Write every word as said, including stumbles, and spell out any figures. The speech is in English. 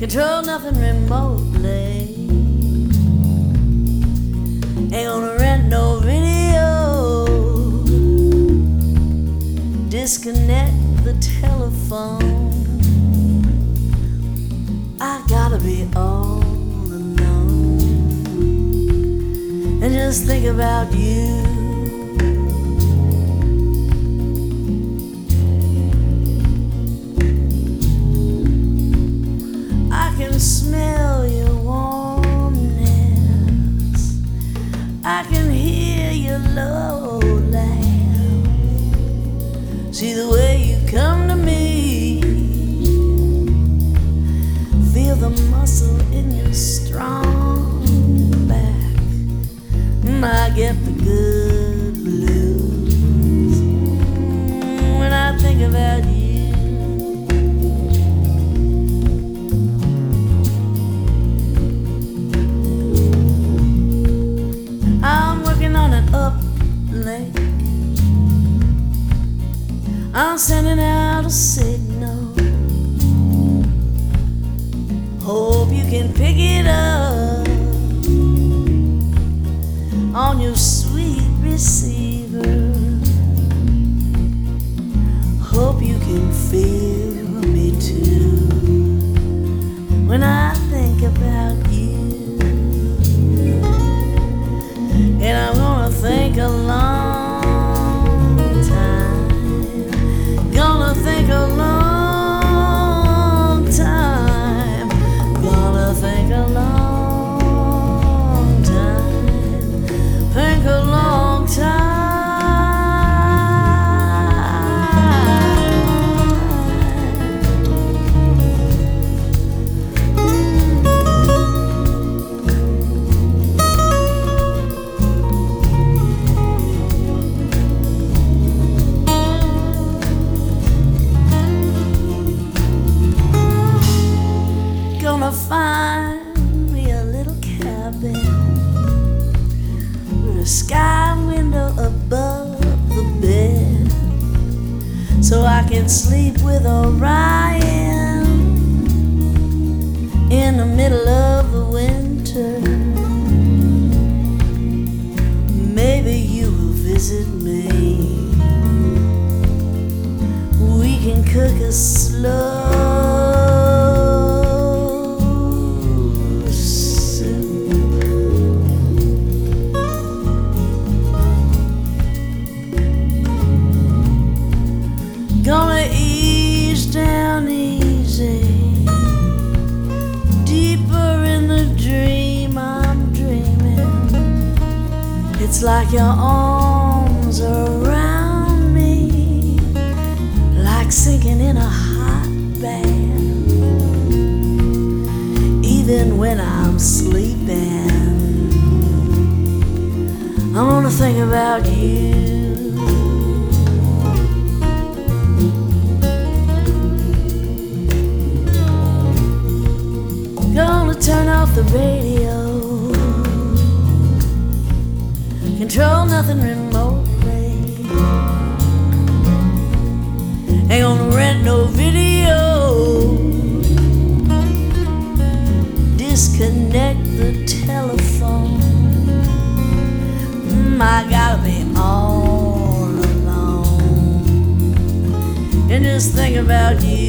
control nothing remotely. Ain't gonna rent no video. Disconnect the telephone. I gotta be all alone and just think about you. I can smell your warmness. I can hear your low laugh. See the way you come to me. Feel the muscle in your strong back. I get the good blues when I think about you. I'm working on an uplink. I'm sending out a signal. Hope you can pick it up on your sweet receiver. Hope you can feel me too when I think about you. And I'm gonna think a long time. Gonna think a long time. Gonna think a long time. Think a long time. Gonna find me a little cabin with a sky window above the bed, so I can sleep with Orion in the middle of the winter. Maybe you will visit me. We can cook a slow gonna ease down easy, deeper in the dream I'm dreaming. It's like your arms are around me, like sinking in a hot bath. Even when I'm sleeping, I'm gonna think about you. Gonna turn off the radio, control nothing remotely. Ain't gonna rent no video. Disconnect the telephone. Mm, I gotta be all alone and just think about you.